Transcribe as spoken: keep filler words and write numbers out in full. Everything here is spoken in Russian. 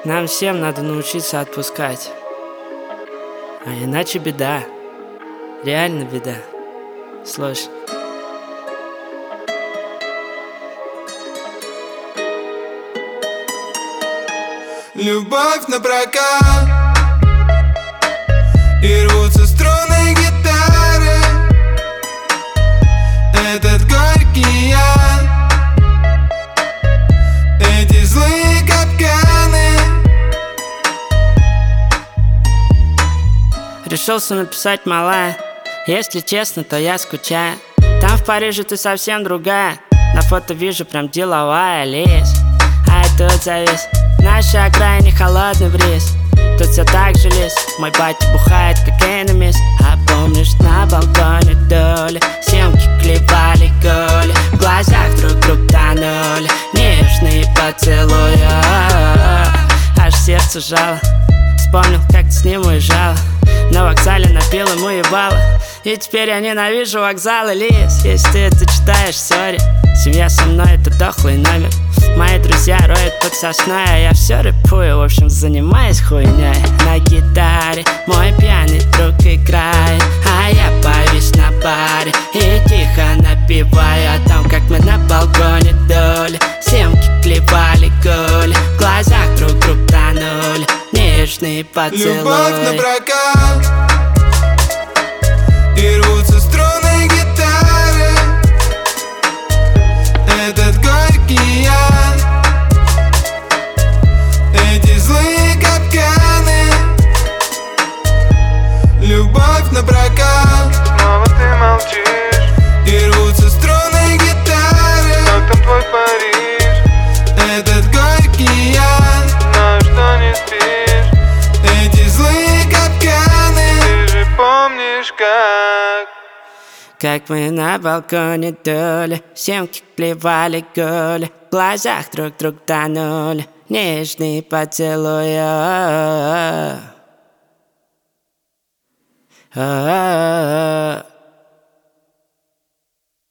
Нам всем надо научиться отпускать. А иначе беда. Реально беда. Слушай. Любовь на прокат, и рвутся струны гитары. Этот горький яд, эти злые капканы. Решился написать, малая. Если честно, то я скучаю. Там в Париже ты совсем другая. На фото вижу прям деловая лезь. А тут завис нашей окраине холодный бриз. Тут все так же лес. Мой батя бухает кокаиномис. А помнишь, на балконе доли съемки клепали голи. В глазах друг друг тонули нежные поцелуи. Аж сердце жало. Вспомнил, как ты с ним уезжала. На вокзале напил ему ебало. И теперь я ненавижу вокзалы, Лиз. Если ты это читаешь, сори. Семья со мной — это дохлый номер. Мои друзья роют под сосной, а я все рэпую, в общем, занимаюсь хуйней. На гитаре мой пьяный друг играет, а я повис на баре и тихо напеваю о том, как мы на балконе доли съемки клепали голи. В глазах друг друг тонули нежные поцелуи. Любовь на прокат, и рвутся струны гитары. Этот горький яд, эти злые капканы. Любовь на прокат, снова ты молчишь, и рвутся струны гитары. Как там твой Париж? Этот горький яд, знаю, что не спишь. Эти злые капканы. Ты же помнишь, как Как мы на балконе доли съемки клевали голи. В глазах друг друг тонули нежные поцелуи. А-а-а.